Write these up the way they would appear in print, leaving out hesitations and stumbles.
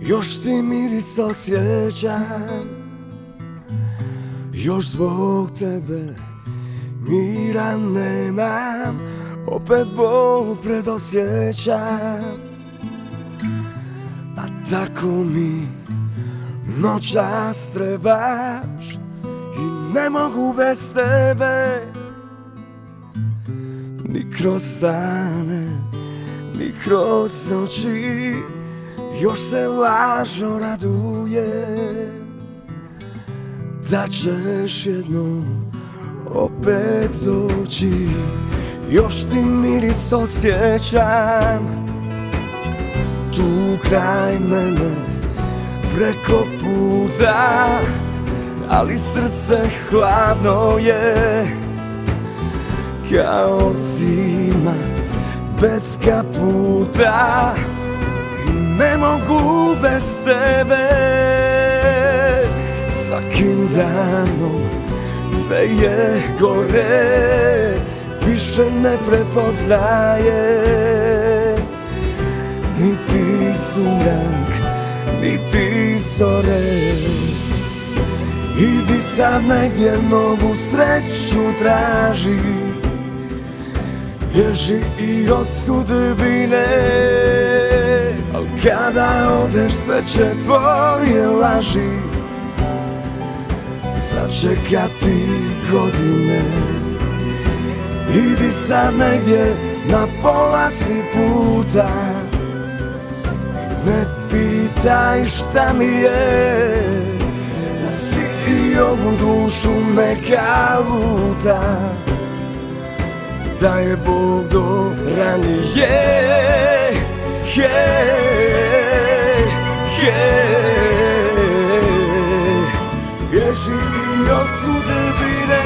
Još ti miris osjećam, još zbog tebe mira nemam, opet bol predosjećam. A tako mi noćas trebaš i ne mogu bez tebe. Ni kroz dane, ni kroz noći, još se lažno radujem da ćeš jednom opet doći. Još ti miris osjećam tu kraj mene preko puta, ali srce hladno je kao zima bez kaputa. I ne mogu bez tebe, svakim danom sve je gore, više ne prepoznaje niti sumrak, niti zore. Idi sad negdje novu sreću traži, bježi i od sudbine, al kada odeš sve će tvoje laži sačekati godine. Idi sad negdje na pola si puta i ne pitaj šta mi je, pusti i ovu dušu neka luta, da je Bog do ranije. Bježi i od sudbine,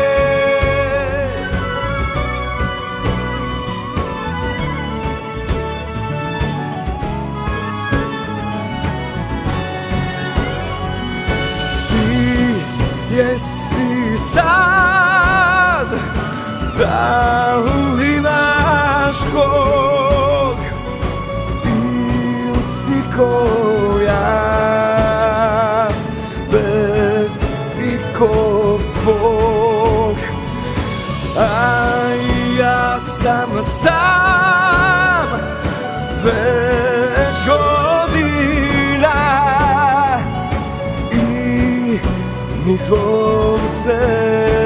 ti gdje si sad, da li imaš kog, il si ko ja, bez ikog svog. A ja sam sam već godina i nikom se